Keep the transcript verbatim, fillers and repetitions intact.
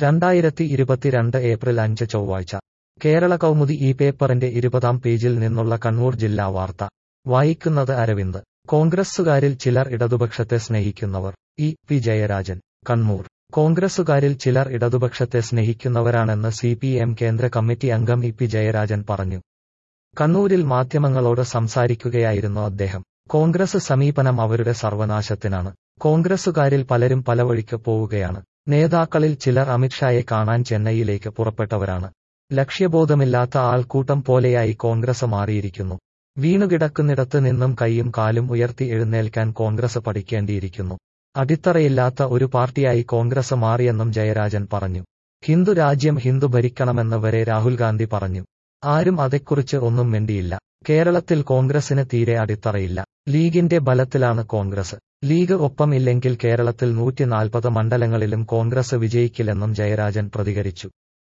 രണ്ടായിരത്തി ഇരുപത്തിരണ്ട് ഏപ്രിൽ അഞ്ച് ചൊവ്വാഴ്ച കേരള കൗമുദി ഈ പേപ്പറിന്റെ ഇരുപതാം പേജിൽ നിന്നുള്ള കണ്ണൂർ ജില്ലാ വാർത്ത വായിക്കുന്നത് അരവിന്ദ്. കോൺഗ്രസ്സുകാരിൽ ചിലർ ഇടതുപക്ഷത്തെ സ്നേഹിക്കുന്നവർ. E P Jayarajan, Kannur. കോൺഗ്രസ്സുകാരിൽ ചിലർ ഇടതുപക്ഷത്തെ സ്നേഹിക്കുന്നവരാണെന്ന് സി പി എം കേന്ദ്ര കമ്മിറ്റി അംഗം ഇ പി ജയരാജൻ പറഞ്ഞു. കണ്ണൂരിൽ മാധ്യമങ്ങളോട് സംസാരിക്കുകയായിരുന്നു അദ്ദേഹം. കോൺഗ്രസ് സമീപനം അവരുടെ സർവനാശത്തിനാണ്. കോൺഗ്രസ്സുകാരിൽ പലരും പലവഴിക്ക് പോവുകയാണ്. നേതാക്കളിൽ ചിലർ അമിത്ഷായെ കാണാൻ ചെന്നൈയിലേക്ക് പുറപ്പെട്ടവരാണ്. ലക്ഷ്യബോധമില്ലാത്ത ആൾക്കൂട്ടം പോലെയായി കോൺഗ്രസ് മാറിയിരിക്കുന്നു. വീണുകിടക്കുന്നിടത്ത് നിന്നും കൈയും കാലും ഉയർത്തി എഴുന്നേൽക്കാൻ കോൺഗ്രസ് പഠിക്കേണ്ടിയിരിക്കുന്നു. അടിത്തറയില്ലാത്ത ഒരു പാർട്ടിയായി കോൺഗ്രസ് മാറിയെന്നും ജയരാജൻ പറഞ്ഞു. ഹിന്ദു രാജ്യം ഹിന്ദു ഭരിക്കണമെന്ന് വരെ രാഹുൽ ഗാന്ധി പറഞ്ഞു. ആരും അതേക്കുറിച്ച് ഒന്നും മിണ്ടിയില്ല. കേരളത്തിൽ കോൺഗ്രസിന് തീരെ അടിത്തറയില്ല. ലീഗിന്റെ ബലത്തിലാണ് കോൺഗ്രസ്. ലീഗ് ഒപ്പം ഇല്ലെങ്കിൽ കേരളത്തിൽ നൂറ്റിനാൽപ്പത് മണ്ഡലങ്ങളിലും കോൺഗ്രസ് വിജയിക്കില്ലെന്നും ജയരാജൻ പ്രതികരിച്ചു.